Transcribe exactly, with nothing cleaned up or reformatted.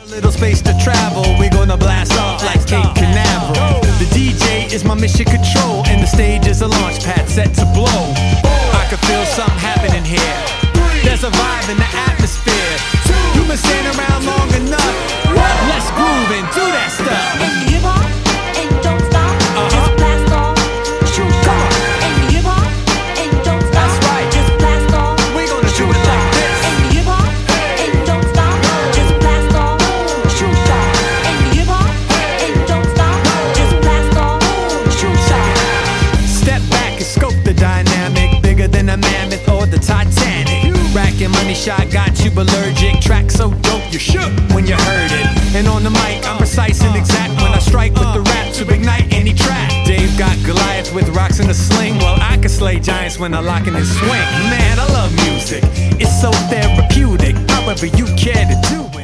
Little space to travel, we gonna blast off like Cape Canaveral. The D J is my mission control, and the stage is a launch pad set to blow. I can feel something happening here. There's a vibe in the atmosphere. You've been standing around long enough. Let's groove and do that stuff. And hip hop, and don't stop. Just blast off, shoot off. And hip hop, and don't stop. That's right. Just blast off. We gonna do it like this. And hip hop, and don't stop. Just blast off, shoot off. And hip hop, and don't stop. Just blast off, shoot off. Step back and scope the dynamic, bigger than a mammoth or the Titanic. Racking money shot got you allergic. Track so dope you shook when you heard it. And on the mic I'm precise and exact when I strike with the rap to ignite any track. Dave got Goliath with rocks in a sling, well I can slay giants when I lock in and swing. Man, I love music, it's so therapeutic. However you care to do